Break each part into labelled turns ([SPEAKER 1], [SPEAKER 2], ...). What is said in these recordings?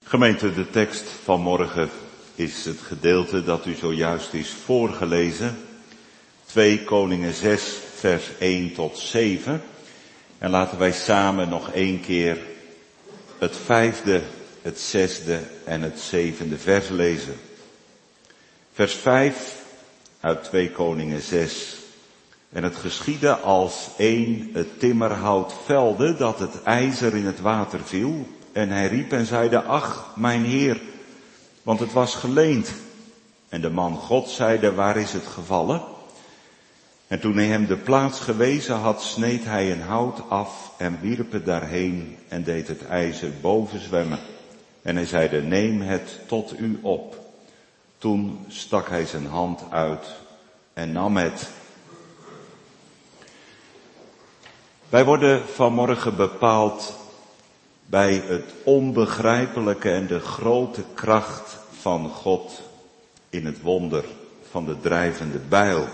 [SPEAKER 1] Gemeente, de tekst van morgen is het gedeelte dat u zojuist is voorgelezen. 2 Koningen 6, vers 1 tot 7. En laten wij samen nog 1 keer het 5e, het 6e en het 7e vers lezen. Vers 5 uit 2 Koningen 6. En het geschiedde als het timmerhout velde dat het ijzer in het water viel. En hij riep en zeide, ach, mijn Heer, want het was geleend. En de man God zeide, waar is het gevallen? En toen hij hem de plaats gewezen had, sneed hij een hout af en wierp het daarheen en deed het ijzer boven zwemmen. En hij zeide, neem het tot u op. Toen stak hij zijn hand uit en nam het. Wij worden vanmorgen bepaald bij het onbegrijpelijke en de grote kracht van God in het wonder van de drijvende bijl.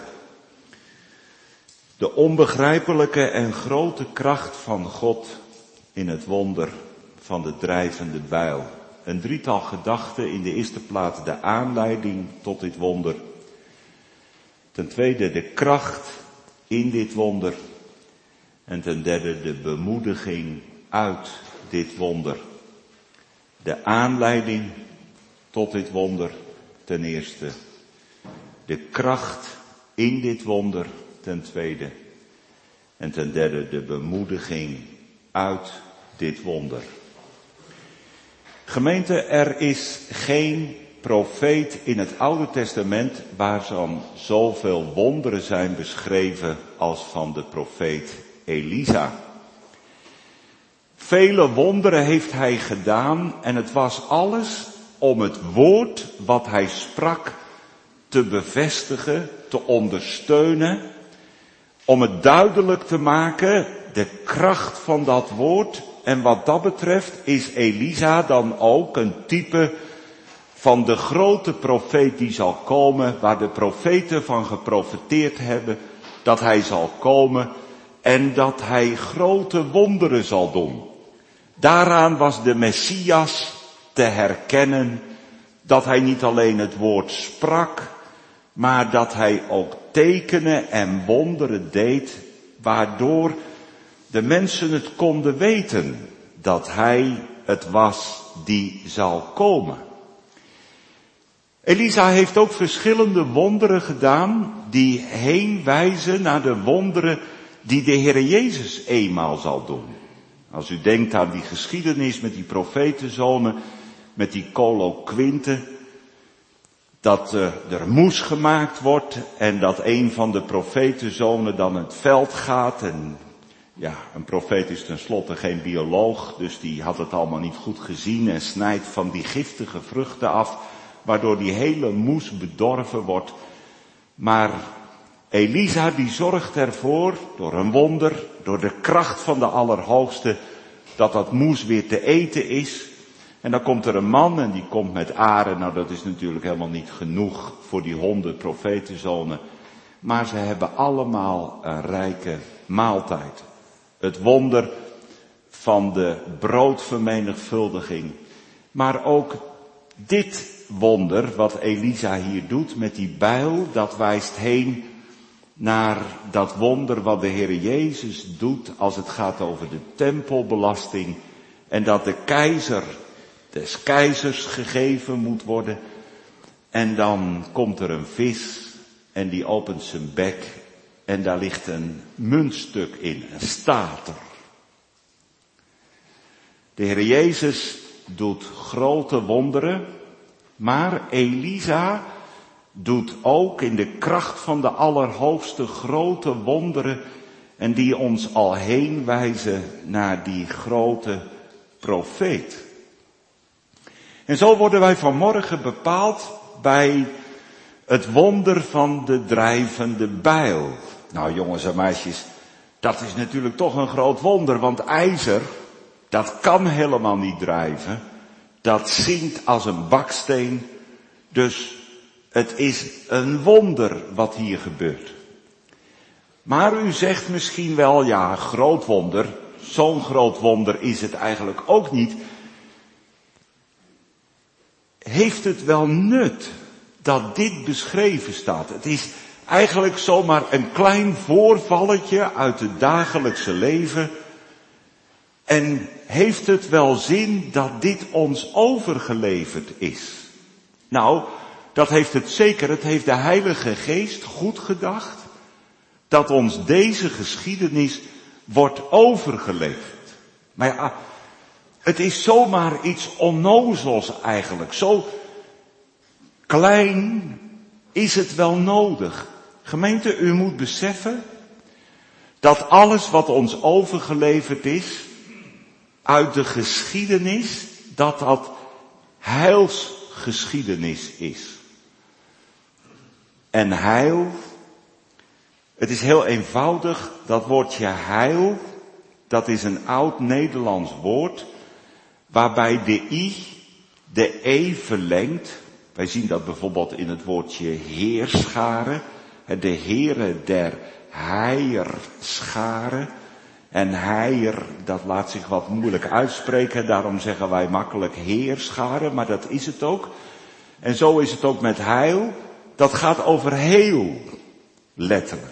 [SPEAKER 1] De onbegrijpelijke en grote kracht van God in het wonder van de drijvende bijl. Een drietal gedachten, in de eerste plaats de aanleiding tot dit wonder. Ten tweede de kracht in dit wonder. En ten derde de bemoediging uit dit wonder. De aanleiding tot dit wonder ten eerste. De kracht in dit wonder ten tweede. En ten derde de bemoediging uit dit wonder. Gemeente, er is geen profeet in het Oude Testament waar zoveel wonderen zijn beschreven als van de profeet Elisa. Vele wonderen heeft hij gedaan en het was alles om het woord wat hij sprak te bevestigen, te ondersteunen, om het duidelijk te maken, de kracht van dat woord. En wat dat betreft is Elisa dan ook een type van de grote profeet die zal komen, waar de profeten van geprofeteerd hebben, dat hij zal komen en dat hij grote wonderen zal doen. Daaraan was de Messias te herkennen, dat hij niet alleen het woord sprak, maar dat hij ook tekenen en wonderen deed, waardoor de mensen het konden weten dat hij het was die zal komen. Elisa heeft ook verschillende wonderen gedaan die heen wijzen naar de wonderen die de Heer Jezus eenmaal zal doen. Als u denkt aan die geschiedenis met die profetenzonen, met die Coloquinte, dat er moes gemaakt wordt en dat een van de profetenzonen dan het veld gaat. En ja, een profeet is tenslotte geen bioloog, dus die had het allemaal niet goed gezien en snijdt van die giftige vruchten af, waardoor die hele moes bedorven wordt. Maar Elisa die zorgt ervoor, door een wonder, door de kracht van de Allerhoogste, dat moes weer te eten is. En dan komt er een man en die komt met aren. Nou, dat is natuurlijk helemaal niet genoeg voor die 100 profetenzonen. Maar ze hebben allemaal een rijke maaltijd. Het wonder van de broodvermenigvuldiging. Maar ook dit wonder wat Elisa hier doet met die bijl, dat wijst heen naar dat wonder wat de Heer Jezus doet als het gaat over de tempelbelasting. En dat de keizer des keizers gegeven moet worden. En dan komt er een vis en die opent zijn bek en daar ligt een muntstuk in, een stater. De Heer Jezus doet grote wonderen, maar Elisa doet ook in de kracht van de Allerhoogste grote wonderen en die ons al heen wijzen naar die grote profeet. En zo worden wij vanmorgen bepaald bij het wonder van de drijvende bijl. Nou jongens en meisjes, dat is natuurlijk toch een groot wonder, want ijzer, dat kan helemaal niet drijven. Dat zinkt als een baksteen. Dus het is een wonder wat hier gebeurt. Maar u zegt misschien wel, ja, groot wonder, zo'n groot wonder is het eigenlijk ook niet. heeft het wel nut dat dit beschreven staat? Het is eigenlijk zomaar een klein voorvalletje uit het dagelijkse leven. En heeft het wel zin dat dit ons overgeleverd is? Nou, dat heeft het zeker. Het heeft de Heilige Geest goed gedacht dat ons deze geschiedenis wordt overgeleverd. Maar ja, het is zomaar iets onnozels eigenlijk. Zo klein is het wel nodig. Gemeente, u moet beseffen dat alles wat ons overgeleverd is uit de geschiedenis, dat heilsgeschiedenis is. En heil, het is heel eenvoudig, dat woordje heil, dat is een oud Nederlands woord, waarbij de i de e verlengt. Wij zien dat bijvoorbeeld in het woordje heerscharen, de Heere der heierscharen. En heier, dat laat zich wat moeilijk uitspreken, daarom zeggen wij makkelijk heerscharen, maar dat is het ook. En zo is het ook met heil, dat gaat over heel, letterlijk.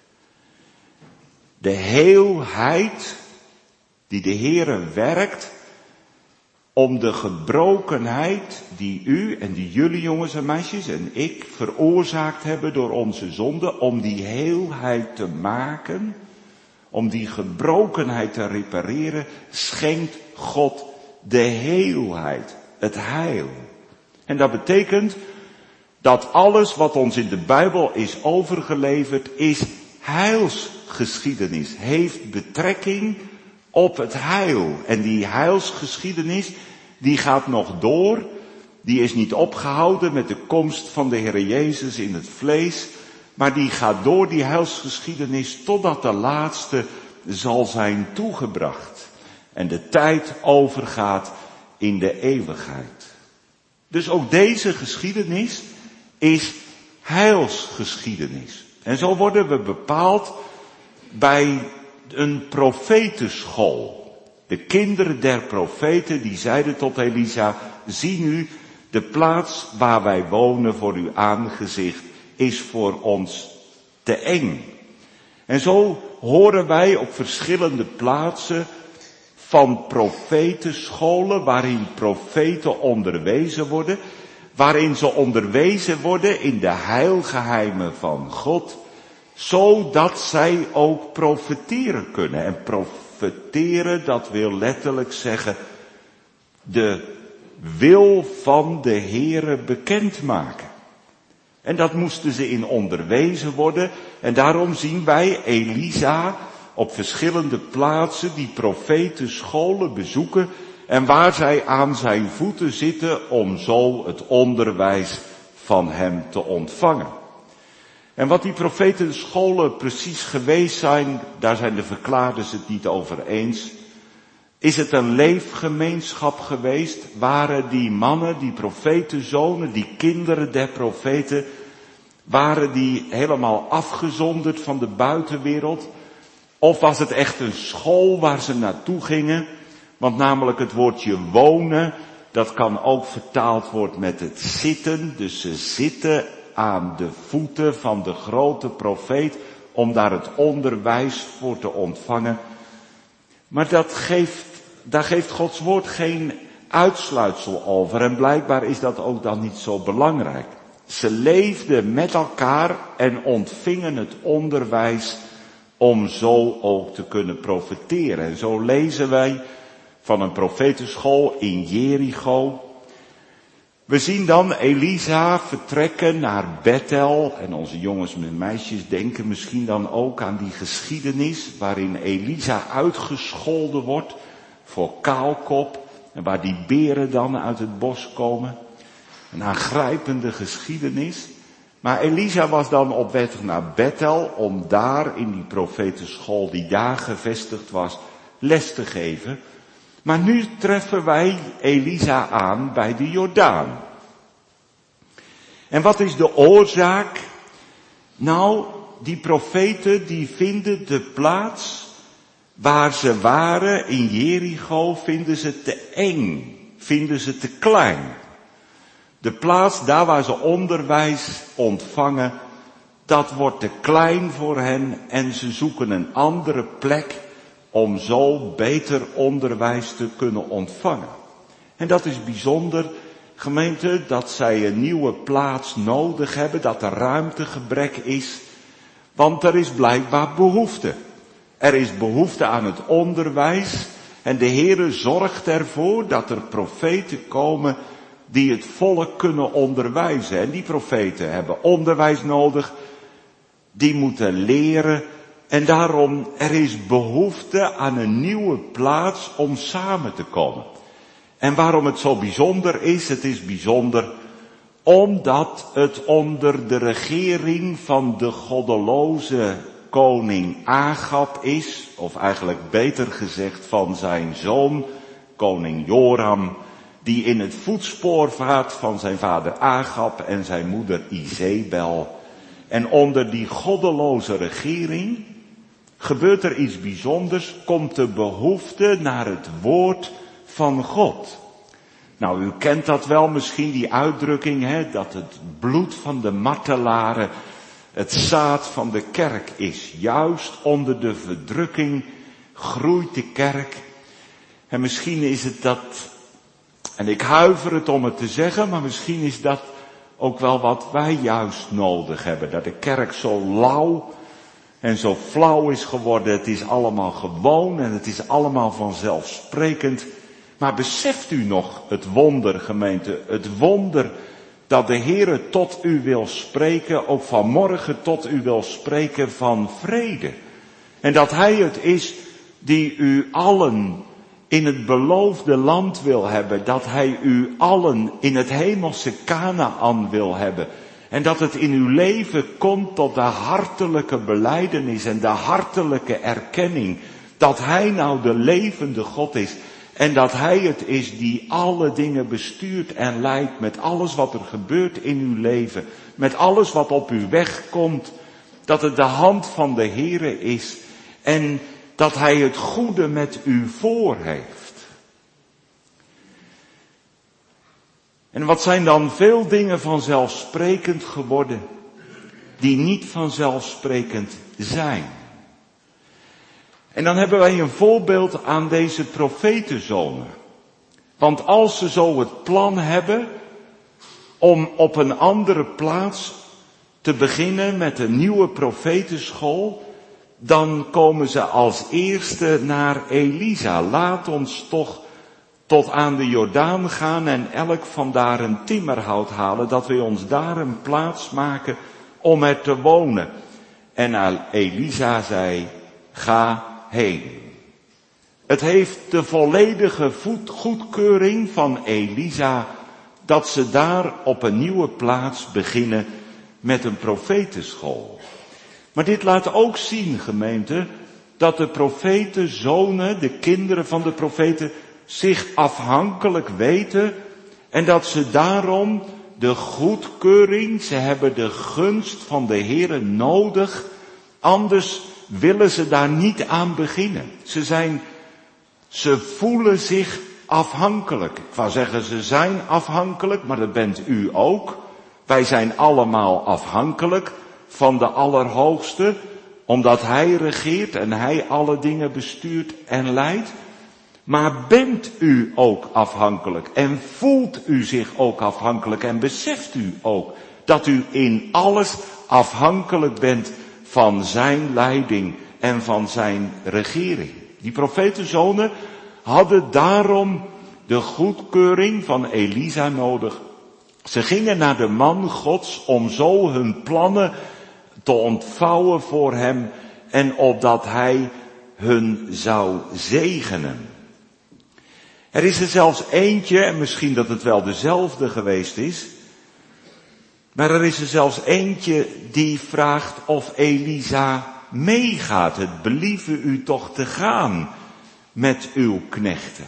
[SPEAKER 1] De heelheid die de Heere werkt om de gebrokenheid die u en die jullie jongens en meisjes en ik veroorzaakt hebben door onze zonde, om die heelheid te maken, om die gebrokenheid te repareren, schenkt God de heelheid, het heil. En dat betekent dat alles wat ons in de Bijbel is overgeleverd is heilsgeschiedenis, heeft betrekking op het heil. En die heilsgeschiedenis, die gaat nog door, die is niet opgehouden met de komst van de Heer Jezus in het vlees, maar die gaat door, die heilsgeschiedenis, totdat de laatste zal zijn toegebracht. En de tijd overgaat in de eeuwigheid. Dus ook deze geschiedenis is heilsgeschiedenis. En zo worden we bepaald bij een profetenschool. De kinderen der profeten die zeiden tot Elisa, zie nu, de plaats waar wij wonen voor uw aangezicht is voor ons te eng. En zo horen wij op verschillende plaatsen van profetenscholen waarin profeten onderwezen worden, waarin ze onderwezen worden in de heilgeheimen van God, zodat zij ook profeteren kunnen. En profeteren, dat wil letterlijk zeggen de wil van de Heere bekendmaken. En dat moesten ze in onderwezen worden. En daarom zien wij Elisa op verschillende plaatsen die profetenscholen bezoeken. En waar zij aan zijn voeten zitten om zo het onderwijs van hem te ontvangen. En wat die profetenscholen precies geweest zijn, daar zijn de verklaarders het niet over eens. Is het een leefgemeenschap geweest? Waren die mannen, die profetenzonen, die kinderen der profeten, waren die helemaal afgezonderd van de buitenwereld? Of was het echt een school waar ze naartoe gingen? Want namelijk het woordje wonen, dat kan ook vertaald worden met het zitten. Dus ze zitten aan de voeten van de grote profeet om daar het onderwijs voor te ontvangen. Maar daar geeft Gods woord geen uitsluitsel over. En blijkbaar is dat ook dan niet zo belangrijk. Ze leefden met elkaar en ontvingen het onderwijs om zo ook te kunnen profeteren. En zo lezen wij van een profetenschool in Jericho. We zien dan Elisa vertrekken naar Bethel. En onze jongens en meisjes denken misschien dan ook aan die geschiedenis waarin Elisa uitgescholden wordt voor kaalkop. En waar die beren dan uit het bos komen. Een aangrijpende geschiedenis. Maar Elisa was dan op weg naar Bethel om daar in die profetenschool die daar gevestigd was les te geven. Maar nu treffen wij Elisa aan bij de Jordaan. En wat is de oorzaak? Nou, die profeten die vinden de plaats waar ze waren in Jericho, vinden ze te eng, vinden ze te klein. De plaats daar waar ze onderwijs ontvangen, dat wordt te klein voor hen en ze zoeken een andere plek om zo beter onderwijs te kunnen ontvangen. En dat is bijzonder, gemeente, dat zij een nieuwe plaats nodig hebben, dat er ruimtegebrek is, want er is blijkbaar behoefte. Er is behoefte aan het onderwijs en de Heere zorgt ervoor dat er profeten komen die het volk kunnen onderwijzen. En die profeten hebben onderwijs nodig, die moeten leren. En daarom, er is behoefte aan een nieuwe plaats om samen te komen. En waarom het zo bijzonder is, het is bijzonder omdat het onder de regering van de goddeloze koning Agab is, of eigenlijk beter gezegd van zijn zoon, koning Joram, die in het voetspoor vaart van zijn vader Agab en zijn moeder Izebel. En onder die goddeloze regering gebeurt er iets bijzonders, komt de behoefte naar het woord van God. Nou, u kent dat wel misschien, die uitdrukking, dat het bloed van de martelaren het zaad van de kerk is. Juist onder de verdrukking groeit de kerk. En misschien is het dat, en ik huiver het om het te zeggen, maar misschien is dat ook wel wat wij juist nodig hebben. Dat de kerk zo lauw en zo flauw is geworden. Het is allemaal gewoon en het is allemaal vanzelfsprekend. Maar beseft u nog het wonder, gemeente, het wonder dat de Heere tot u wil spreken, ook vanmorgen tot u wil spreken van vrede. En dat Hij het is die u allen in het beloofde land wil hebben, dat Hij u allen in het hemelse Kanaan wil hebben. En dat het in uw leven komt tot de hartelijke belijdenis en de hartelijke erkenning dat Hij nou de levende God is. En dat Hij het is die alle dingen bestuurt en leidt met alles wat er gebeurt in uw leven. Met alles wat op uw weg komt. Dat het de hand van de Heere is. En dat Hij het goede met u voor heeft. En wat zijn dan veel dingen vanzelfsprekend geworden die niet vanzelfsprekend zijn. En dan hebben wij een voorbeeld aan deze profetenzonen. Want als ze zo het plan hebben om op een andere plaats te beginnen met een nieuwe profetenschool, dan komen ze als eerste naar Elisa. Laat ons toch tot aan de Jordaan gaan en elk vandaar een timmerhout halen, dat we ons daar een plaats maken om er te wonen. En Elisa zei, ga heen. Het heeft de volledige goedkeuring van Elisa dat ze daar op een nieuwe plaats beginnen met een profetenschool. Maar dit laat ook zien, gemeente, dat de profetenzonen, de kinderen van de profeten, zich afhankelijk weten en dat ze daarom de goedkeuring, ze hebben de gunst van de Heere nodig, anders willen ze daar niet aan beginnen. Ze voelen zich afhankelijk. Ik wou zeggen, ze zijn afhankelijk, maar dat bent u ook. Wij zijn allemaal afhankelijk van de Allerhoogste, omdat Hij regeert en Hij alle dingen bestuurt en leidt. Maar bent u ook afhankelijk en voelt u zich ook afhankelijk en beseft u ook dat u in alles afhankelijk bent van zijn leiding en van zijn regering. Die profetenzonen hadden daarom de goedkeuring van Elisa nodig. Ze gingen naar de man Gods om zo hun plannen te ontvouwen voor hem en opdat hij hun zou zegenen. Er is er zelfs eentje, en misschien dat het wel dezelfde geweest is, maar er is er zelfs eentje die vraagt of Elisa meegaat. Het believe u toch te gaan met uw knechten.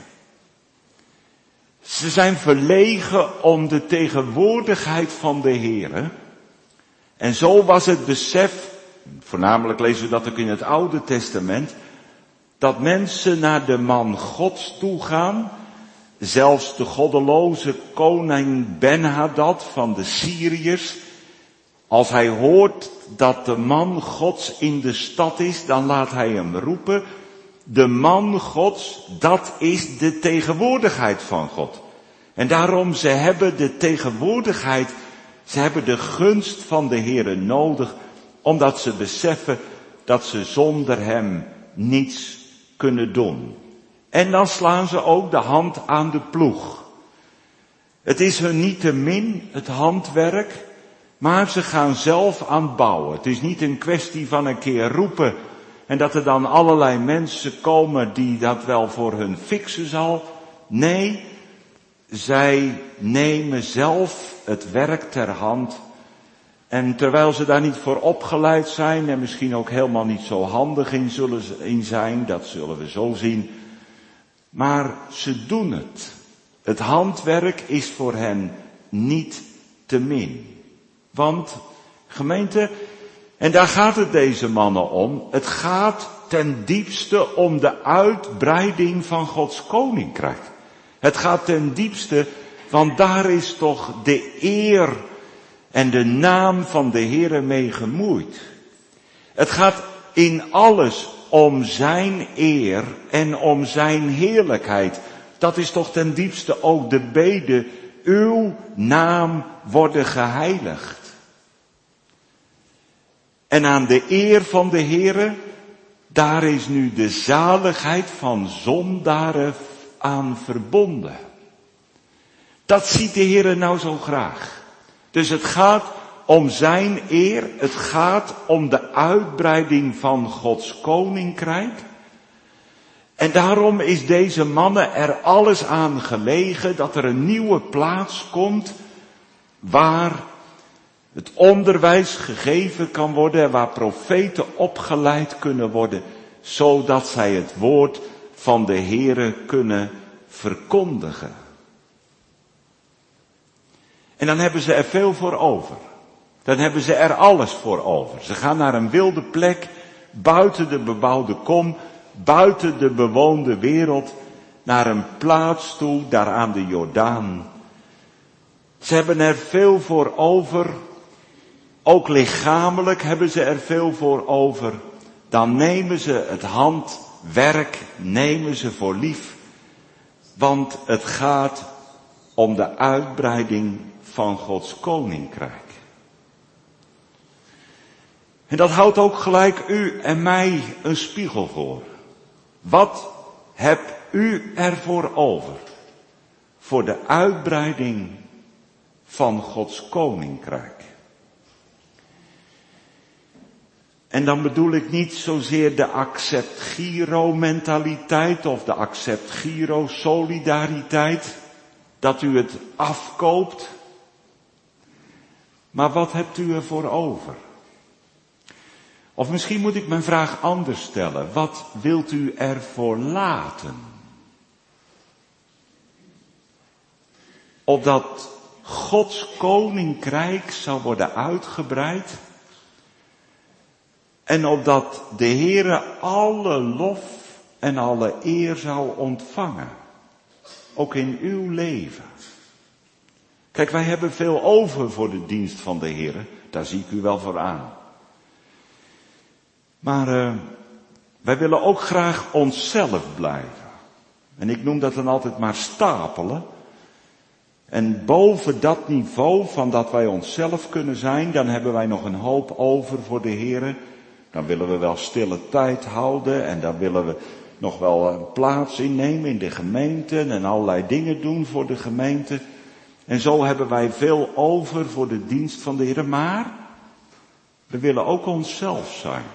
[SPEAKER 1] Ze zijn verlegen om de tegenwoordigheid van de Heere. En zo was het besef, voornamelijk lezen we dat ook in het Oude Testament, dat mensen naar de man Gods toe gaan, zelfs de goddeloze koning Ben-Hadad van de Syriërs, als hij hoort dat de man Gods in de stad is, dan laat hij hem roepen. De man Gods, dat is de tegenwoordigheid van God. En daarom, ze hebben de tegenwoordigheid, ze hebben de gunst van de Heere nodig, omdat ze beseffen dat ze zonder hem niets kunnen doen. En dan slaan ze ook de hand aan de ploeg. Het is hun niettemin het handwerk, maar ze gaan zelf aan het bouwen. Het is niet een kwestie van een keer roepen en dat er dan allerlei mensen komen die dat wel voor hun fixen zal. Nee, zij nemen zelf het werk ter hand. En terwijl ze daar niet voor opgeleid zijn en misschien ook helemaal niet zo handig in zijn, dat zullen we zo zien. Maar ze doen het. Het handwerk is voor hen niet te min. Want, gemeente, en daar gaat het deze mannen om, het gaat ten diepste om de uitbreiding van Gods koninkrijk. Het gaat ten diepste, want daar is toch de eer en de naam van de Heere mee gemoeid. Het gaat in alles om zijn eer en om zijn heerlijkheid. Dat is toch ten diepste ook de bede, uw naam worden geheiligd. En aan de eer van de Heere, daar is nu de zaligheid van zondaren aan verbonden. Dat ziet de Heere nou zo graag. Dus het gaat om zijn eer, het gaat om de uitbreiding van Gods koninkrijk. En daarom is deze mannen er alles aan gelegen dat er een nieuwe plaats komt waar het onderwijs gegeven kan worden, waar profeten opgeleid kunnen worden, zodat zij het woord van de Heere kunnen verkondigen. En dan hebben ze er veel voor over. Dan hebben ze er alles voor over. Ze gaan naar een wilde plek, buiten de bebouwde kom, buiten de bewoonde wereld, naar een plaats toe, daar aan de Jordaan. Ze hebben er veel voor over. Ook lichamelijk hebben ze er veel voor over. Dan nemen ze het handwerk, nemen ze voor lief. Want het gaat om de uitbreiding van Gods koninkrijk. En dat houdt ook gelijk u en mij een spiegel voor. Wat hebt u ervoor over? Voor de uitbreiding van Gods koninkrijk. En dan bedoel ik niet zozeer de accept-giro-mentaliteit of de accept-giro-solidariteit, dat u het afkoopt. Maar wat hebt u ervoor over? Of misschien moet ik mijn vraag anders stellen. Wat wilt u ervoor laten? Opdat Gods koninkrijk zal worden uitgebreid. En opdat de Heere alle lof en alle eer zou ontvangen. Ook in uw leven. Kijk, wij hebben veel over voor de dienst van de Heere. Daar zie ik u wel voor aan. Maar wij willen ook graag onszelf blijven. En ik noem dat dan altijd maar stapelen. En boven dat niveau van dat wij onszelf kunnen zijn, dan hebben wij nog een hoop over voor de Heere. Dan willen we wel stille tijd houden en dan willen we nog wel een plaats innemen in de gemeente en allerlei dingen doen voor de gemeente. En zo hebben wij veel over voor de dienst van de Heere, maar we willen ook onszelf zijn.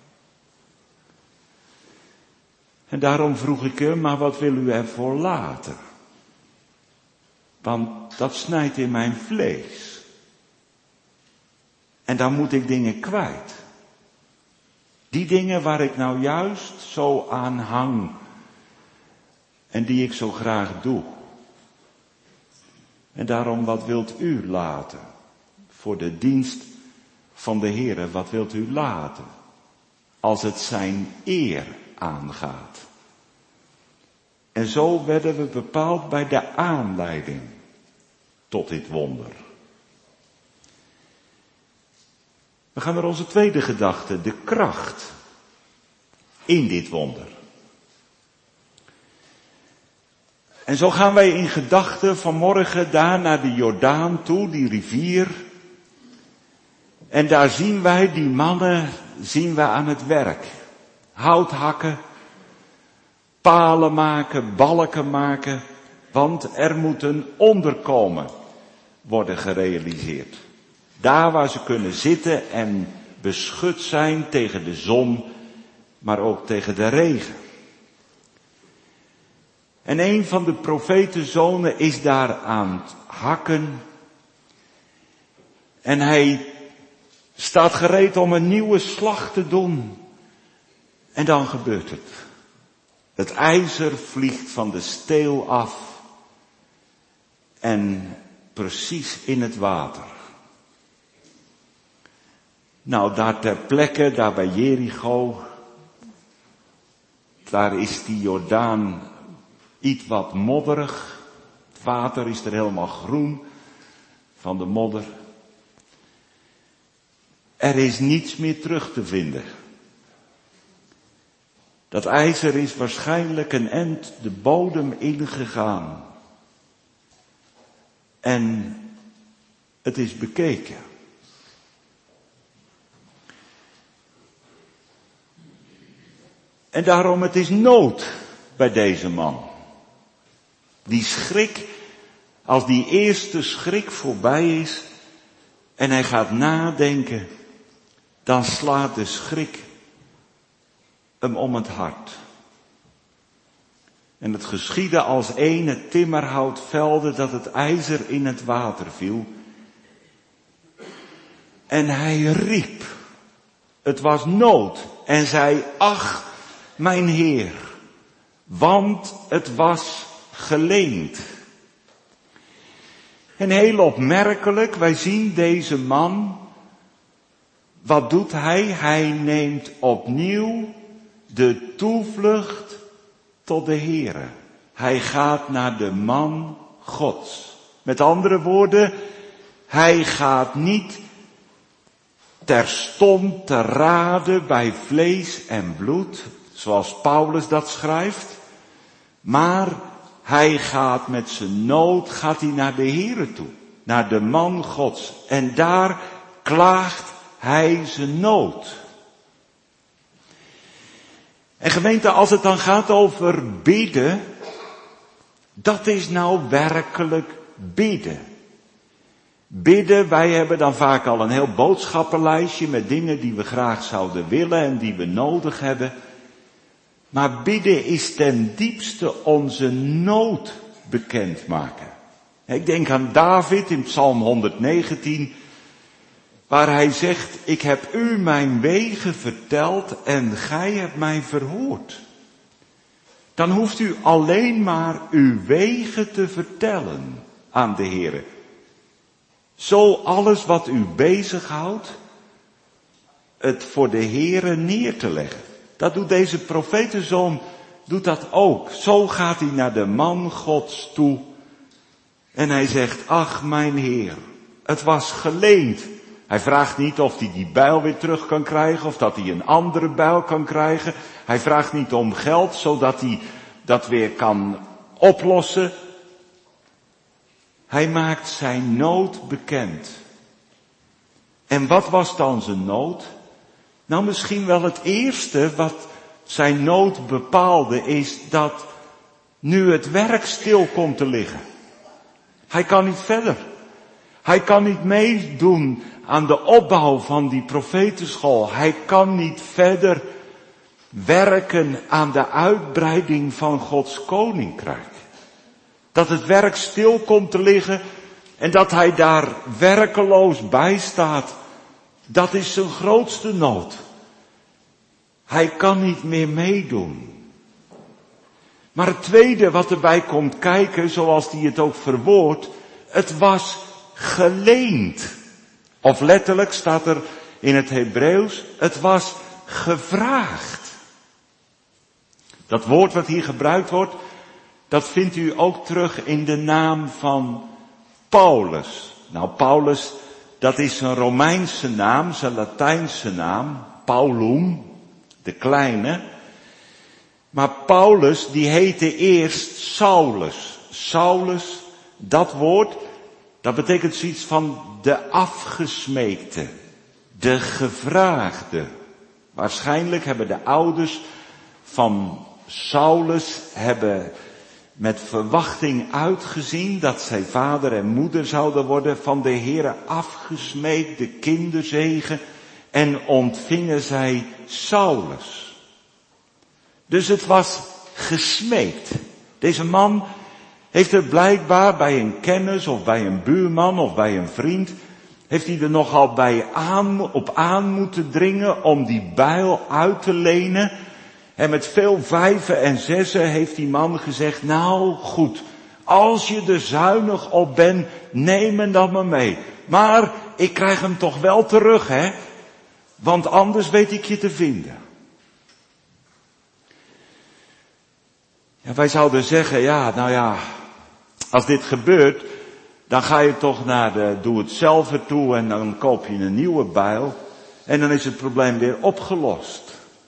[SPEAKER 1] En daarom vroeg ik hem, maar wat wil u ervoor laten? Want dat snijdt in mijn vlees. En dan moet ik dingen kwijt. Die dingen waar ik nou juist zo aan hang. En die ik zo graag doe. En daarom, wat wilt u laten? Voor de dienst van de Heere, wat wilt u laten? Als het zijn eer aangaat. En zo werden we bepaald bij de aanleiding tot dit wonder. We gaan naar onze tweede gedachte, de kracht in dit wonder. En zo gaan wij in gedachten vanmorgen daar naar de Jordaan toe, die rivier. En daar zien wij die mannen aan het werk. Hout hakken, palen maken, balken maken, want er moet een onderkomen worden gerealiseerd. Daar waar ze kunnen zitten en beschut zijn tegen de zon, maar ook tegen de regen. En een van de profetenzonen is daar aan het hakken. En hij staat gereed om een nieuwe slag te doen. En dan gebeurt het. Het ijzer vliegt van de steel af. En precies in het water. Nou, daar ter plekke, daar bij Jericho, daar is die Jordaan iets wat modderig. Het water is er helemaal groen van de modder. Er is niets meer terug te vinden. Dat ijzer is waarschijnlijk een end de bodem ingegaan. En het is bekeken. En daarom, het is nood bij deze man. Die schrik, als die eerste schrik voorbij is en hij gaat nadenken, dan slaat de schrik hem om het hart. En het geschiedde als ene timmerhout velde dat het ijzer in het water viel. En hij riep, het was nood, en zei, ach, mijn Heer, want het was geleend. En heel opmerkelijk, wij zien deze man, wat doet hij? Hij neemt opnieuw de toevlucht tot de Heere. Hij gaat naar de man Gods. Met andere woorden, hij gaat niet terstond te raden bij vlees en bloed, zoals Paulus dat schrijft, maar hij gaat met zijn nood, gaat hij naar de Heere toe, naar de man Gods. En daar klaagt hij zijn nood. En gemeente, als het dan gaat over bidden, dat is nou werkelijk bidden. Bidden, wij hebben dan vaak al een heel boodschappenlijstje met dingen die we graag zouden willen en die we nodig hebben. Maar bidden is ten diepste onze nood bekendmaken. Ik denk aan David in Psalm 119, waar hij zegt, ik heb u mijn wegen verteld en gij hebt mij verhoord. Dan hoeft u alleen maar uw wegen te vertellen aan de Heere. Zo alles wat u bezighoudt, het voor de Heere neer te leggen. Dat doet deze profetenzoon, doet dat ook. Zo gaat hij naar de man Gods toe. En hij zegt, ach mijn Heer, het was geleend. Hij vraagt niet of hij die bijl weer terug kan krijgen, of dat hij een andere bijl kan krijgen. Hij vraagt niet om geld, zodat hij dat weer kan oplossen. Hij maakt zijn nood bekend. En wat was dan zijn nood? Nou, misschien wel het eerste wat zijn nood bepaalde is dat nu het werk stil komt te liggen. Hij kan niet verder. Hij kan niet meedoen aan de opbouw van die profetenschool. Hij kan niet verder werken aan de uitbreiding van Gods koninkrijk. Dat het werk stil komt te liggen en dat hij daar werkeloos bij staat, dat is zijn grootste nood. Hij kan niet meer meedoen. Maar het tweede wat erbij komt kijken, zoals hij het ook verwoordt, het was geleend. Of letterlijk staat er in het Hebreeuws, het was gevraagd. Dat woord wat hier gebruikt wordt, dat vindt u ook terug in de naam van Paulus. Nou, Paulus, dat is een Romeinse naam, zijn Latijnse naam, Paulum, de kleine. Maar Paulus, die heette eerst Saulus. Saulus, dat woord, dat betekent zoiets van de afgesmeekte, de gevraagde. Waarschijnlijk hebben de ouders van Saulus met verwachting uitgezien dat zij vader en moeder zouden worden, van de Heere afgesmeekt, de kinderzegen, en ontvingen zij Saulus. Dus het was gesmeekt. Deze man heeft er blijkbaar bij een kennis of bij een buurman of bij een vriend, heeft hij er nogal op aan moeten dringen om die bijl uit te lenen. En met veel vijven en zessen heeft die man gezegd, nou goed, als je er zuinig op bent, neem hem dan maar mee. Maar ik krijg hem toch wel terug, hè? Want anders weet ik je te vinden. Ja, wij zouden zeggen, ja, nou ja, als dit gebeurt, dan ga je toch naar de doe-het-zelver toe en dan koop je een nieuwe bijl. En dan is het probleem weer opgelost.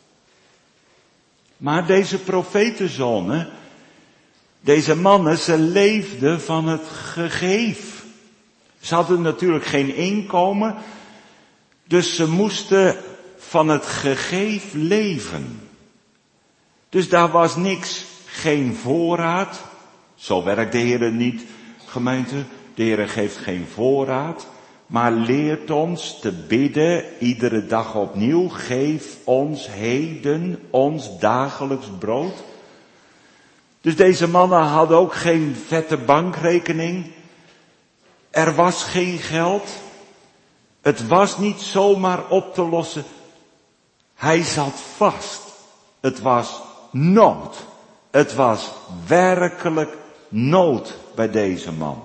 [SPEAKER 1] Maar deze profetenzonen, deze mannen, ze leefden van het gegeef. Ze hadden natuurlijk geen inkomen, dus ze moesten van het gegeef leven. Dus daar was niks, geen voorraad. Zo werkt de Heer niet, gemeente. De Heer geeft geen voorraad, maar leert ons te bidden iedere dag opnieuw. Geef ons heden ons dagelijks brood. Dus deze mannen hadden ook geen vette bankrekening. Er was geen geld. Het was niet zomaar op te lossen. Hij zat vast. Het was nood. Het was werkelijk nood bij deze man.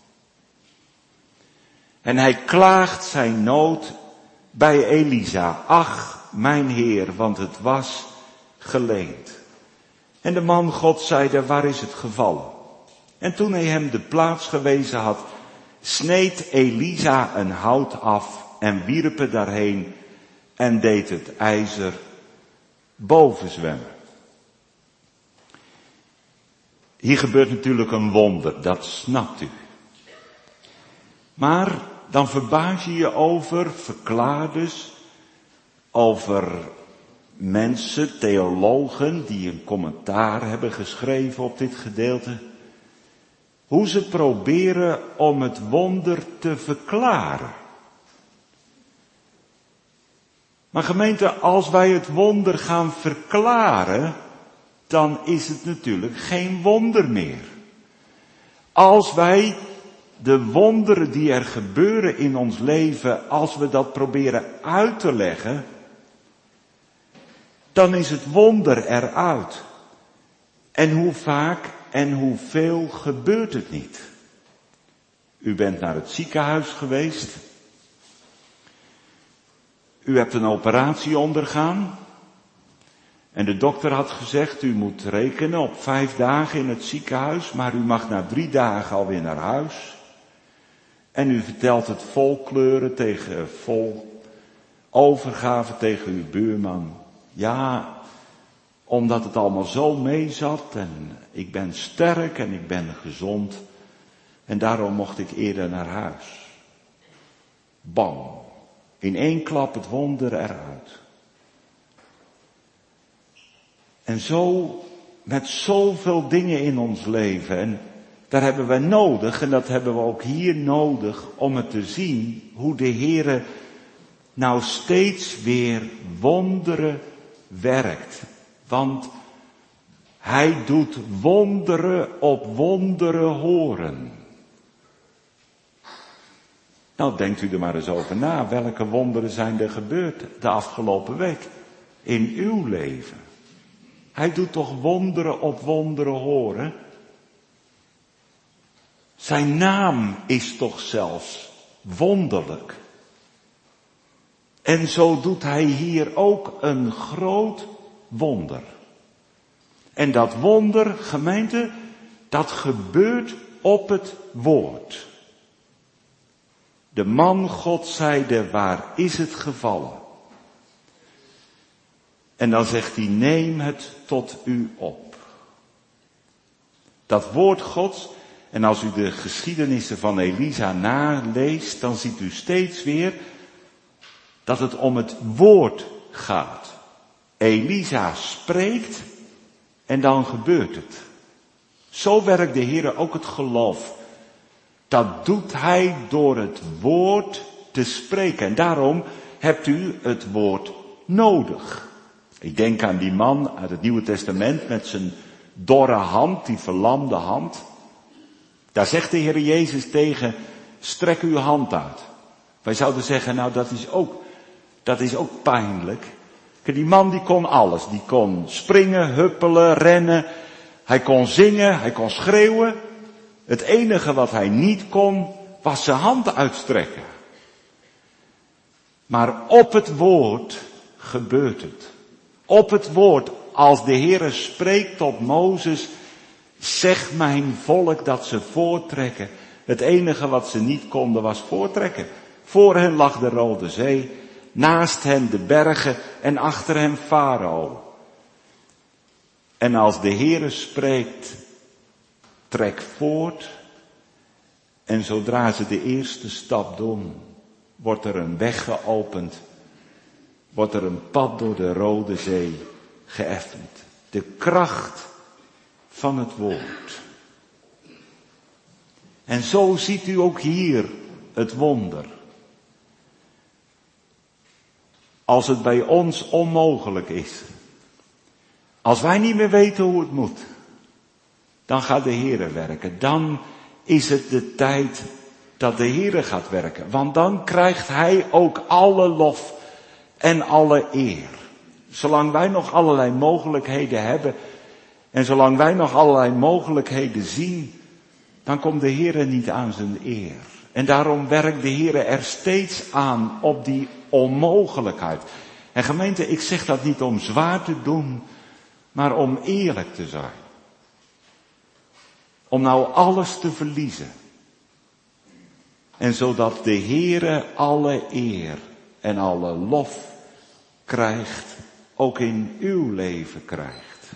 [SPEAKER 1] En hij klaagt zijn nood bij Elisa. Ach, mijn Heer, want het was geleend. En de man God zeide, waar is het gevallen? En toen hij hem de plaats gewezen had, sneed Elisa een hout af en wierp het daarheen en deed het ijzer boven zwemmen. Hier gebeurt natuurlijk een wonder, dat snapt u. Maar dan verbaas je je over verklaarders, over mensen, theologen, die een commentaar hebben geschreven op dit gedeelte. Hoe ze proberen om het wonder te verklaren. Maar gemeente, als wij het wonder gaan verklaren, dan is het natuurlijk geen wonder meer. Als wij de wonderen die er gebeuren in ons leven, als we dat proberen uit te leggen, dan is het wonder eruit. En hoe vaak en hoeveel gebeurt het niet? U bent naar het ziekenhuis geweest. U hebt een operatie ondergaan. En de dokter had gezegd, u moet rekenen op 5 dagen in het ziekenhuis, maar u mag na 3 dagen alweer naar huis. En u vertelt het vol kleuren vol overgave tegen uw buurman. Ja, omdat het allemaal zo mee zat en ik ben sterk en ik ben gezond. En daarom mocht ik eerder naar huis. Bang. In 1 klap het wonder eruit. En zo, met zoveel dingen in ons leven. En daar hebben we nodig, en dat hebben we ook hier nodig, om het te zien hoe de Heere nou steeds weer wonderen werkt. Want Hij doet wonderen op wonderen horen. Nou, denkt u er maar eens over na. Welke wonderen zijn er gebeurd de afgelopen week in uw leven? Hij doet toch wonderen op wonderen horen? Zijn naam is toch zelfs wonderlijk. En zo doet hij hier ook een groot wonder. En dat wonder, gemeente, Dat gebeurt op het woord. De man God zeide, waar is het gevallen? En dan zegt hij, neem het tot u op. Dat woord Gods, en als u de geschiedenissen van Elisa naleest, dan ziet u steeds weer dat het om het woord gaat. Elisa spreekt en dan gebeurt het. Zo werkt de Heer ook het geloof. Dat doet hij door het woord te spreken. En daarom hebt u het woord nodig. Ik denk aan die man uit het Nieuwe Testament met zijn dorre hand, die verlamde hand. Daar zegt de Heer Jezus tegen, strek uw hand uit. Wij zouden zeggen, nou dat is ook pijnlijk. Die man die kon alles. Die kon springen, huppelen, rennen. Hij kon zingen, hij kon schreeuwen. Het enige wat hij niet kon, was zijn hand uitstrekken. Maar op het woord gebeurt het. Op het woord, als de Heere spreekt tot Mozes, zeg mijn volk dat ze voortrekken. Het enige wat ze niet konden was voortrekken. Voor hen lag de Rode Zee, naast hen de bergen en achter hen Farao. En als de Heere spreekt, trek voort. En zodra ze de eerste stap doen, wordt er een weg geopend. Wordt er een pad door de Rode Zee geëffend. De kracht van het woord. En zo ziet u ook hier het wonder. Als het bij ons onmogelijk is. Als wij niet meer weten hoe het moet. Dan gaat de Heere werken. Dan is het de tijd dat de Heere gaat werken. Want dan krijgt Hij ook alle lof en alle eer. Zolang wij nog allerlei mogelijkheden hebben. En zolang wij nog allerlei mogelijkheden zien. Dan komt de Heere niet aan zijn eer. En daarom werkt de Heere er steeds aan op die onmogelijkheid. En gemeente, ik zeg dat niet om zwaar te doen. Maar om eerlijk te zijn. Om nou alles te verliezen. En zodat de Heere alle eer en alle lof krijgt. Ook in uw leven krijgt.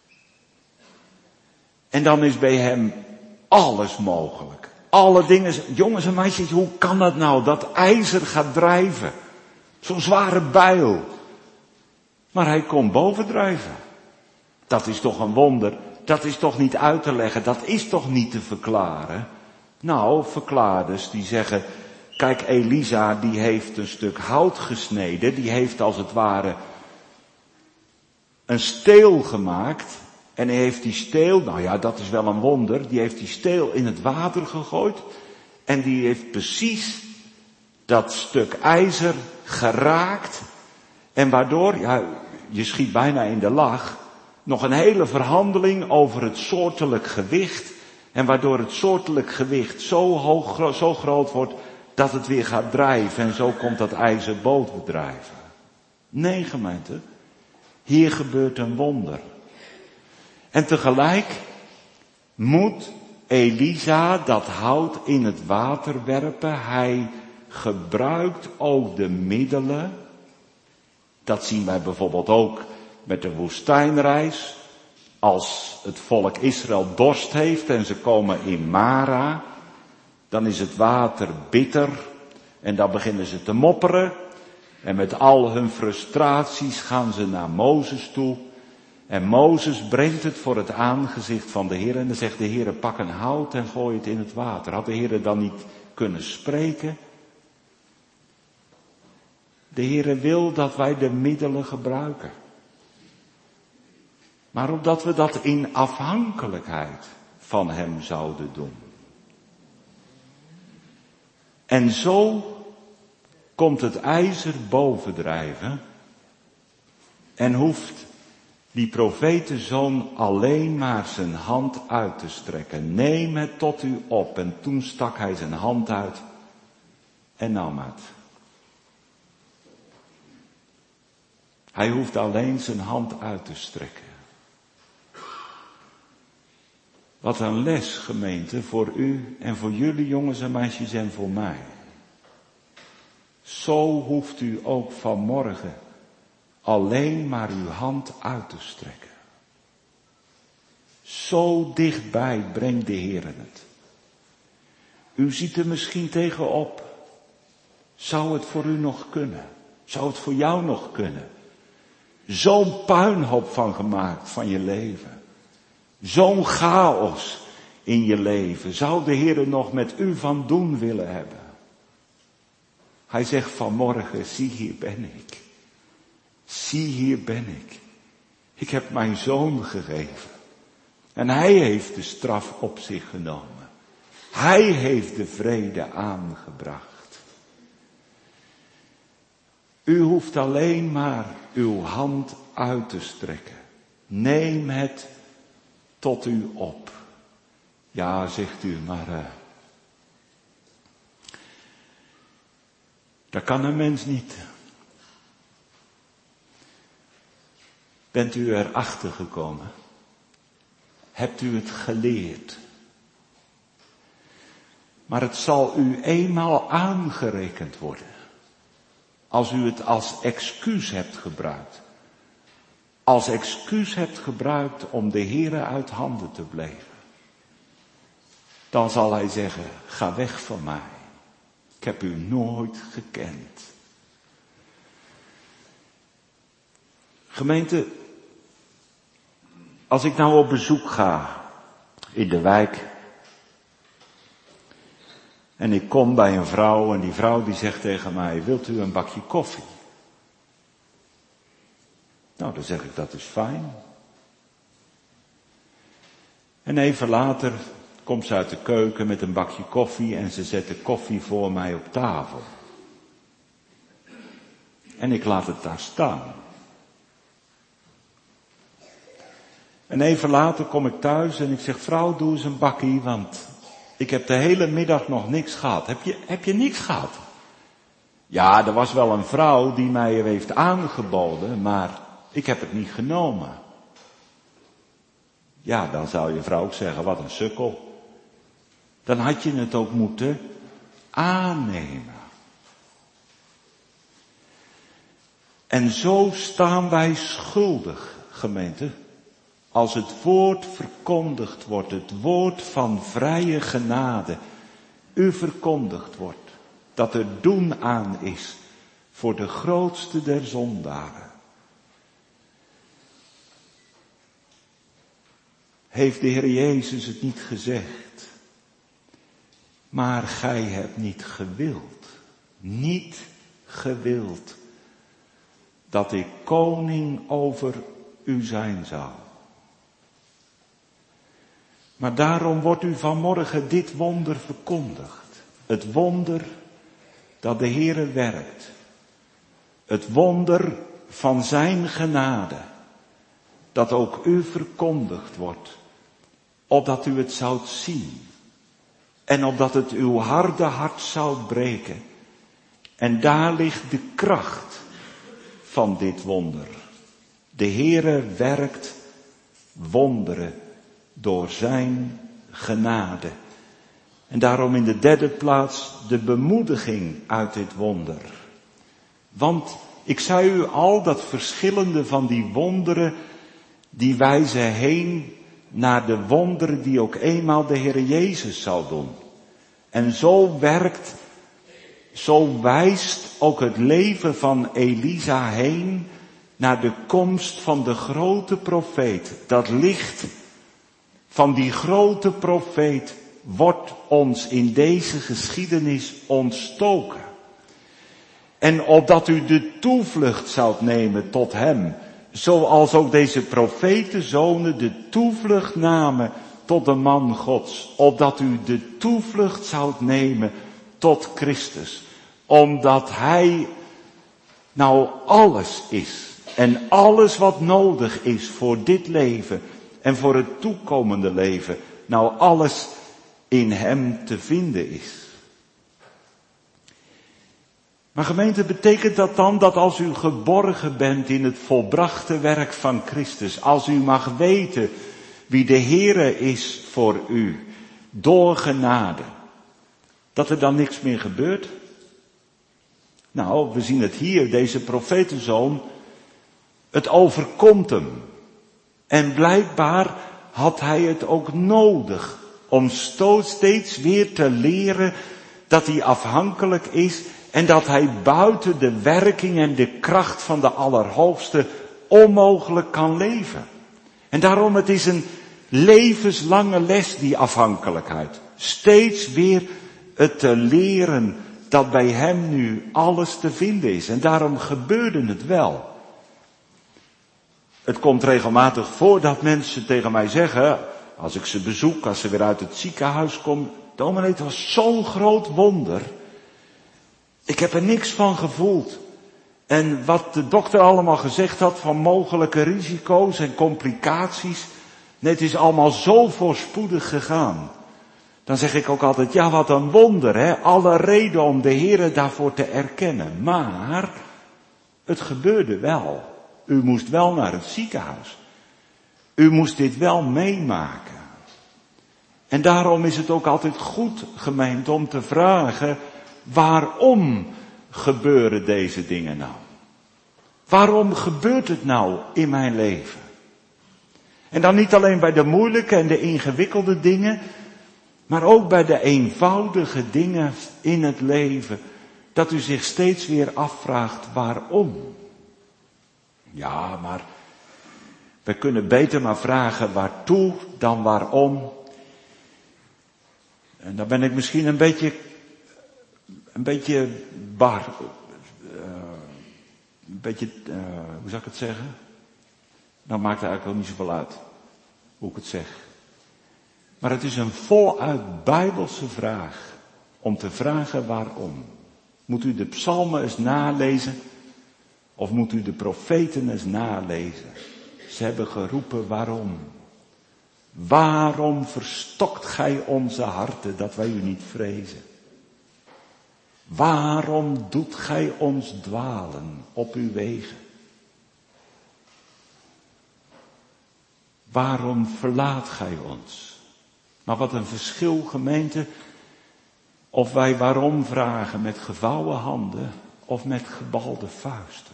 [SPEAKER 1] En dan is bij hem alles mogelijk. Alle dingen, jongens en meisjes, hoe kan dat nou? Dat ijzer gaat drijven. Zo'n zware bijl. Maar hij kon bovendrijven. Dat is toch een wonder. Dat is toch niet uit te leggen. Dat is toch niet te verklaren. Nou, verklaarders die zeggen, kijk, Elisa die heeft een stuk hout gesneden. Die heeft als het ware een steel gemaakt. En hij heeft die steel, nou ja, dat is wel een wonder. Die heeft die steel in het water gegooid. En die heeft precies dat stuk ijzer geraakt. En waardoor, ja, je schiet bijna in de lach. Nog een hele verhandeling over het soortelijk gewicht. En waardoor het soortelijk gewicht zo groot wordt dat het weer gaat drijven. En zo komt dat ijzer bovendrijven. Nee, gemeente. Hier gebeurt een wonder. En tegelijk moet Elisa dat hout in het water werpen. Hij gebruikt ook de middelen. Dat zien wij bijvoorbeeld ook met de woestijnreis. Als het volk Israël dorst heeft en ze komen in Mara, dan is het water bitter en dan beginnen ze te mopperen. En met al hun frustraties gaan ze naar Mozes toe. En Mozes brengt het voor het aangezicht van de Heer en dan zegt de Heer, pak een hout en gooi het in het water. Had de Heer dan niet kunnen spreken? De Heer wil dat wij de middelen gebruiken. Maar opdat we dat in afhankelijkheid van Hem zouden doen. En zo komt het ijzer bovendrijven en hoeft die profetenzoon alleen maar zijn hand uit te strekken. Neem het tot u op. En toen stak hij zijn hand uit en nam het. Hij hoeft alleen zijn hand uit te strekken. Wat een les, gemeente, voor u en voor jullie jongens en meisjes en voor mij. Zo hoeft u ook vanmorgen alleen maar uw hand uit te strekken. Zo dichtbij brengt de Heer het. U ziet er misschien tegenop. Zou het voor u nog kunnen? Zou het voor jou nog kunnen? Zo'n puinhoop van gemaakt van je leven. Zo'n chaos in je leven. Zou de Heer er nog met u van doen willen hebben? Hij zegt vanmorgen, zie hier ben ik. Zie hier ben ik. Ik heb mijn zoon gegeven. En hij heeft de straf op zich genomen. Hij heeft de vrede aangebracht. U hoeft alleen maar uw hand uit te strekken. Neem het tot u op. Ja, zegt u, maar dat kan een mens niet. Bent u erachter gekomen? Hebt u het geleerd? Maar het zal u eenmaal aangerekend worden. Als u het als excuus hebt gebruikt. Als excuus hebt gebruikt om de Heere uit handen te blijven. Dan zal hij zeggen, ga weg van mij. Ik heb u nooit gekend. Gemeente, als ik nou op bezoek ga in de wijk. En ik kom bij een vrouw en die vrouw die zegt tegen mij, wilt u een bakje koffie? Nou, dan zeg ik, dat is fijn. En even later komt ze uit de keuken met een bakje koffie en ze zet de koffie voor mij op tafel. En ik laat het daar staan. En even later kom ik thuis en ik zeg, vrouw, doe eens een bakkie, want ik heb de hele middag nog niks gehad. Heb je niks gehad? Ja, er was wel een vrouw die mij heeft aangeboden, maar ik heb het niet genomen. Ja, dan zou je vrouw ook zeggen, wat een sukkel. Dan had je het ook moeten aannemen. En zo staan wij schuldig, gemeente. Als het woord verkondigd wordt, het woord van vrije genade, u verkondigd wordt, dat er doen aan is voor de grootste der zondaren. Heeft de Heer Jezus het niet gezegd? Maar gij hebt niet gewild, dat ik koning over u zijn zou. Maar daarom wordt u vanmorgen dit wonder verkondigd. Het wonder dat de Heere werkt. Het wonder van zijn genade. Dat ook u verkondigd wordt. Opdat u het zoudt zien. En opdat het uw harde hart zou breken. En daar ligt de kracht van dit wonder. De Heere werkt wonderen door zijn genade. En daarom in de derde plaats de bemoediging uit dit wonder. Want ik zei u al, dat verschillende van die wonderen, die wijzen heen naar de wonderen die ook eenmaal de Heer Jezus zal doen. En zo wijst ook het leven van Elisa heen naar de komst van de grote profeet. Dat licht van die grote profeet wordt ons in deze geschiedenis ontstoken. En opdat u de toevlucht zoudt nemen tot hem, zoals ook deze profetenzonen de toevlucht namen tot de man Gods. Opdat u de toevlucht zoudt nemen tot Christus. Omdat hij nou alles is. En alles wat nodig is voor dit leven en voor het toekomende leven. Nou alles in hem te vinden is. Maar gemeente, betekent dat dan dat als u geborgen bent in het volbrachte werk van Christus, als u mag weten wie de Heere is voor u, door genade, dat er dan niks meer gebeurt? Nou, we zien het hier, deze profetenzoon, het overkomt hem. En blijkbaar had hij het ook nodig om steeds weer te leren dat hij afhankelijk is en dat hij buiten de werking en de kracht van de Allerhoogste onmogelijk kan leven. En daarom, het is een levenslange les, die afhankelijkheid. Steeds weer het te leren dat bij hem nu alles te vinden is. En daarom gebeurde het wel. Het komt regelmatig voor dat mensen tegen mij zeggen, als ik ze bezoek, als ze weer uit het ziekenhuis komen, dominee, het was zo'n groot wonder. Ik heb er niks van gevoeld. En wat de dokter allemaal gezegd had van mogelijke risico's en complicaties, nee, het is allemaal zo voorspoedig gegaan. Dan zeg ik ook altijd, ja, wat een wonder, hè. Alle reden om de Heere daarvoor te erkennen. Maar het gebeurde wel. U moest wel naar het ziekenhuis. U moest dit wel meemaken. En daarom is het ook altijd goed, gemeente, om te vragen, waarom gebeuren deze dingen nou? Waarom gebeurt het nou in mijn leven? En dan niet alleen bij de moeilijke en de ingewikkelde dingen, maar ook bij de eenvoudige dingen in het leven, dat u zich steeds weer afvraagt waarom. Ja, maar we kunnen beter maar vragen waartoe dan waarom. En dan ben ik misschien een beetje bar. Hoe zou ik het zeggen? Nou maakt het eigenlijk wel niet zoveel uit hoe ik het zeg. Maar het is een voluit Bijbelse vraag om te vragen waarom. Moet u de psalmen eens nalezen of moet u de profeten eens nalezen? Ze hebben geroepen waarom. Waarom verstokt gij onze harten dat wij u niet vrezen? Waarom doet gij ons dwalen op uw wegen? Waarom verlaat gij ons? Maar wat een verschil, gemeente, of wij waarom vragen met gevouwen handen of met gebalde vuisten.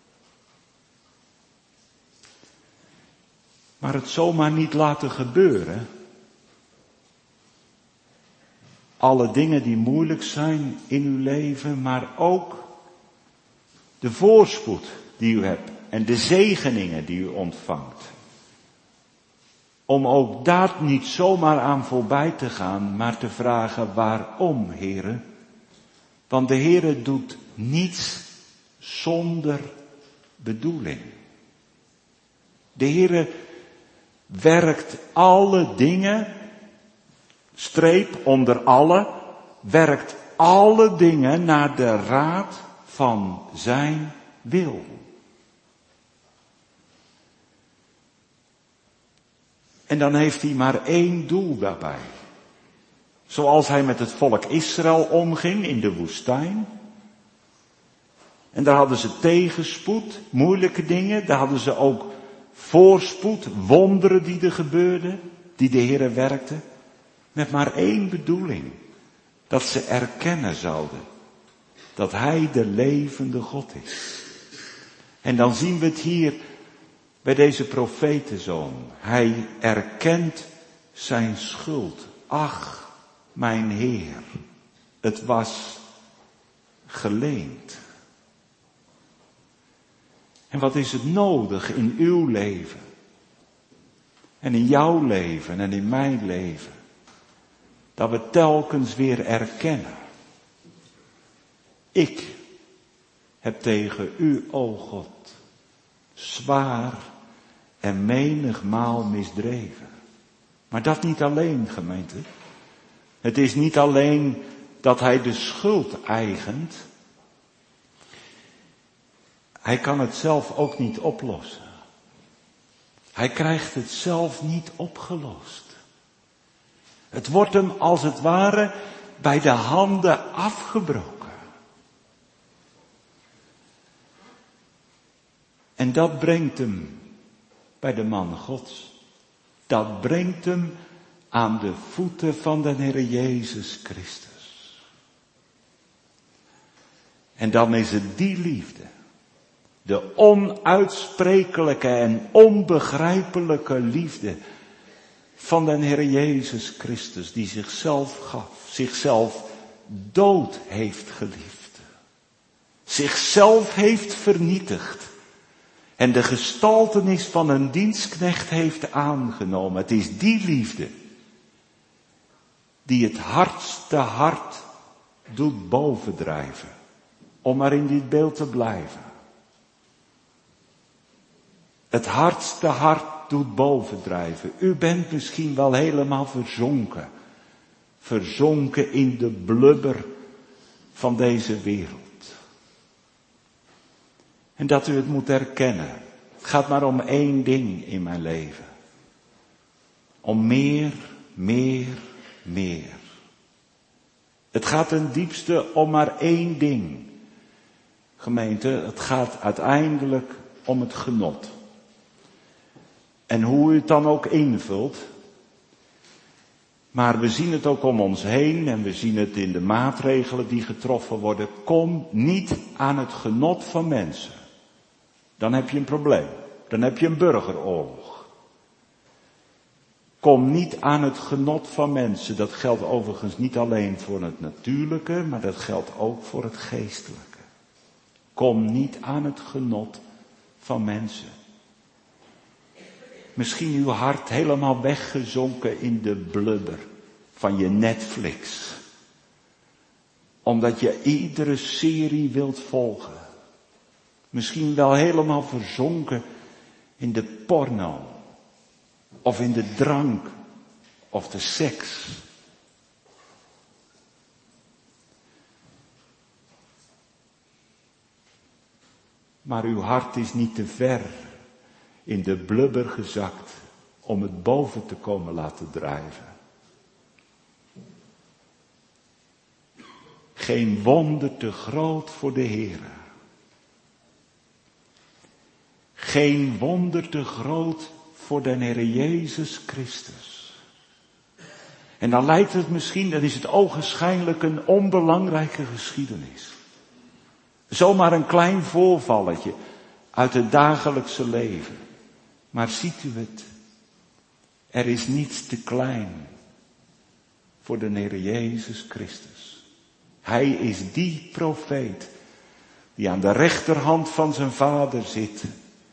[SPEAKER 1] Maar het zomaar niet laten gebeuren. Alle dingen die moeilijk zijn in uw leven, maar ook de voorspoed die u hebt en de zegeningen die u ontvangt. Om ook daar niet zomaar aan voorbij te gaan, maar te vragen waarom, Heere? Want de Heere doet niets zonder bedoeling. De Heere werkt alle dingen, streep onder alle, werkt alle dingen naar de raad van zijn wil. En dan heeft hij maar één doel daarbij. Zoals hij met het volk Israël omging in de woestijn. En daar hadden ze tegenspoed, moeilijke dingen. Daar hadden ze ook voorspoed, wonderen die er gebeurden, die de Heere werkte. Met maar één bedoeling. Dat ze erkennen zouden dat hij de levende God is. En dan zien we het hier bij deze profetenzoon. Hij erkent zijn schuld. Ach, mijn Heer, het was geleend. En wat is het nodig in uw leven? En in jouw leven en in mijn leven? Dat we telkens weer erkennen. Ik heb tegen u, o God, zwaar en menigmaal misdreven. Maar dat niet alleen, gemeente. Het is niet alleen dat hij de schuld eigent. Hij kan het zelf ook niet oplossen. Hij krijgt het zelf niet opgelost. Het wordt hem als het ware bij de handen afgebroken. En dat brengt hem bij de man Gods. dat brengt hem aan de voeten van de Heer Jezus Christus. En dan is het die liefde, de onuitsprekelijke en onbegrijpelijke liefde van de Heer Jezus Christus, die zichzelf gaf, zichzelf dood heeft geliefd, zichzelf heeft vernietigd en de gestaltenis van een dienstknecht heeft aangenomen. Het is die liefde die het hardste hart doet bovendrijven, om maar in dit beeld te blijven. Het hardste hart doet bovendrijven. U bent misschien wel helemaal verzonken in de blubber van deze wereld. En dat u het moet erkennen. Het gaat maar om één ding in mijn leven. Om meer. Het gaat ten diepste om maar één ding. Gemeente, het gaat uiteindelijk om het genot. En hoe u het dan ook invult. Maar we zien het ook om ons heen en we zien het in de maatregelen die getroffen worden. Kom niet aan het genot van mensen. Dan heb je een probleem. Dan heb je een burgeroorlog. Kom niet aan het genot van mensen. Dat geldt overigens niet alleen voor het natuurlijke, maar dat geldt ook voor het geestelijke. Kom niet aan het genot van mensen. Misschien uw hart helemaal weggezonken in de blubber van je Netflix. Omdat je iedere serie wilt volgen. Misschien wel helemaal verzonken in de porno. Of in de drank. Of de seks. Maar uw hart is niet te ver in de blubber gezakt om het boven te komen laten drijven. Geen wonder te groot voor de Heere. Geen wonder te groot voor de Heer Jezus Christus. En dan lijkt het misschien, dan is het ogenschijnlijk een onbelangrijke geschiedenis. Zomaar een klein voorvalletje uit het dagelijkse leven. Maar ziet u het? Er is niets te klein voor de Heer Jezus Christus. Hij is die profeet die aan de rechterhand van zijn Vader zit.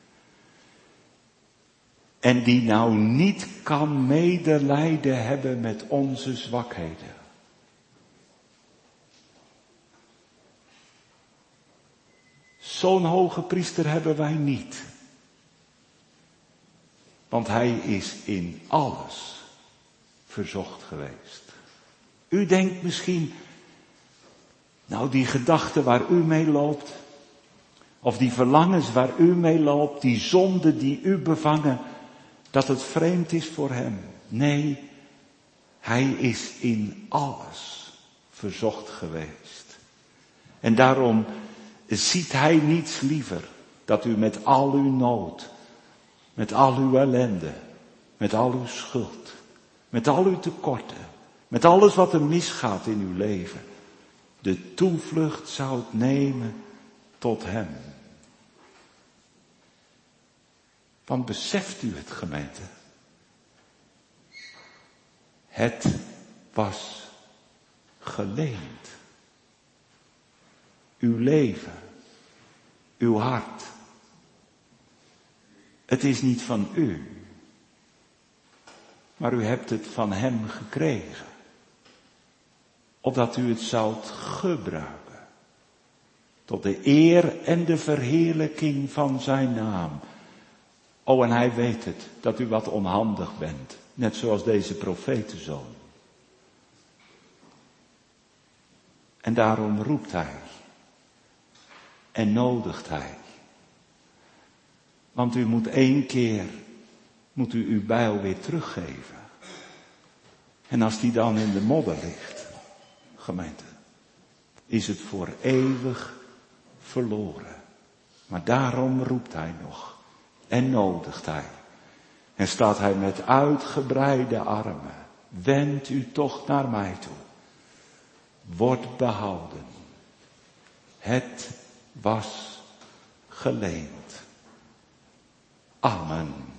[SPEAKER 1] En die nou niet kan medelijden hebben met onze zwakheden. Zo'n hoge priester hebben wij niet. Want hij is in alles verzocht geweest. U denkt misschien, nou die gedachten waar u mee loopt, of die verlangens waar u mee loopt, die zonden die u bevangen, dat het vreemd is voor hem. Nee, hij is in alles verzocht geweest. En daarom ziet hij niets liever dat u met al uw nood, met al uw ellende, met al uw schuld, met al uw tekorten, met alles wat er misgaat in uw leven, de toevlucht zou nemen tot hem. Want beseft u het, gemeente? Het was geleend. Uw leven, uw hart. Het is niet van u, maar u hebt het van hem gekregen. Opdat u het zoudt gebruiken. Tot de eer en de verheerlijking van zijn naam. Oh, en hij weet het, dat u wat onhandig bent. Net zoals deze profetenzoon. En daarom roept hij. En nodigt hij. Want u moet 1 keer, moet u uw bijl weer teruggeven. En als die dan in de modder ligt, gemeente, is het voor eeuwig verloren. Maar daarom roept hij nog. En nodigt hij. En staat hij met uitgebreide armen. Wend u toch naar mij toe. Word behouden. Het was geleend. Amen.